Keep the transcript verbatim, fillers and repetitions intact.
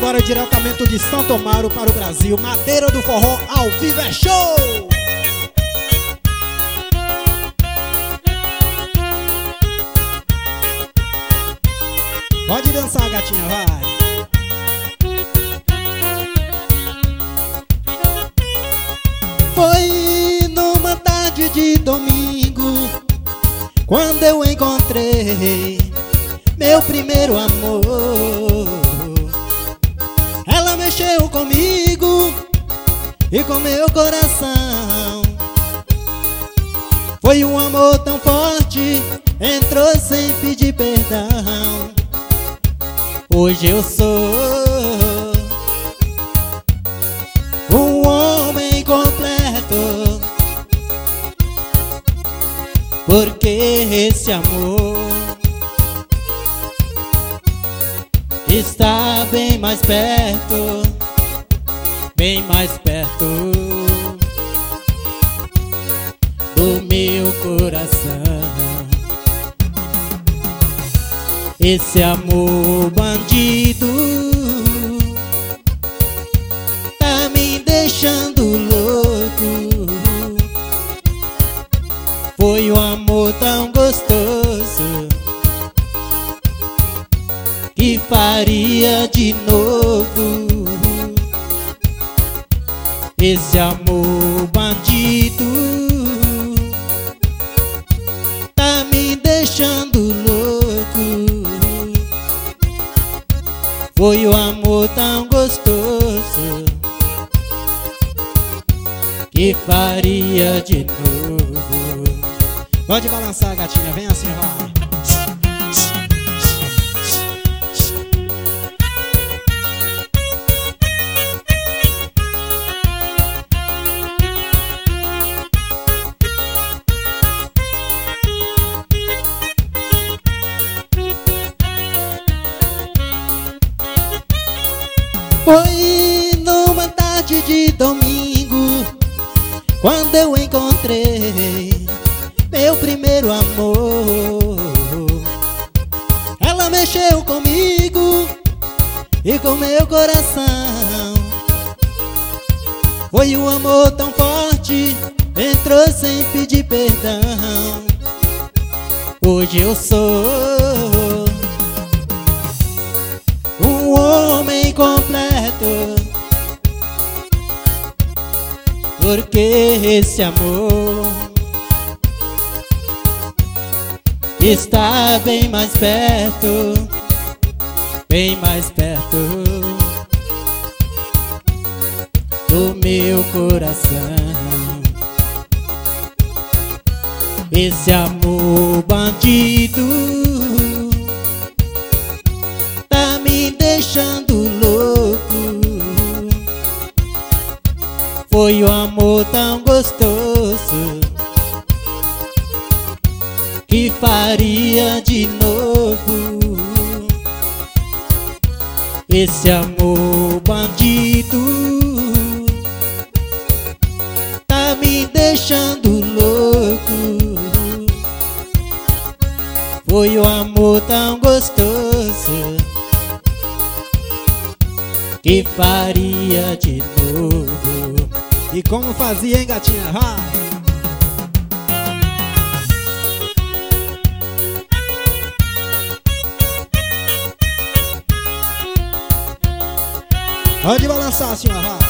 agora diretamente de Santo Amaro para o Brasil. Madeira do Forró ao vivo é show! Pode dançar, gatinha, vai! Foi numa tarde de domingo quando eu encontrei meu primeiro amor. Ela mexeu comigo e com meu coração. Foi um amor tão forte, entrou sem pedir perdão. Hoje eu sou um homem completo, porque esse amor está bem mais perto, bem mais perto do meu coração. Esse amor bandido tá me deixando louco. Foi um amor tão gostoso que faria de novo. Esse amor bandido tá me deixando louco. Foi um amor tão gostoso que faria de novo. Pode balançar, gatinha, vem assim, vai. Foi numa tarde de domingo quando eu encontrei meu primeiro amor. Ela mexeu comigo e com meu coração. Foi um amor tão forte, entrou sem pedir perdão. Hoje eu sou um homem completo, porque esse amor está bem mais perto, bem mais perto do meu coração. Esse amor bandido tá me deixando louco. Foi um amor tão gostoso que faria de novo. Esse amor bandido tá me deixando louco. Foi um amor tão gostoso que faria de novo. E como fazia, hein, gatinha? Vai! Pode balançar, senhora, vai!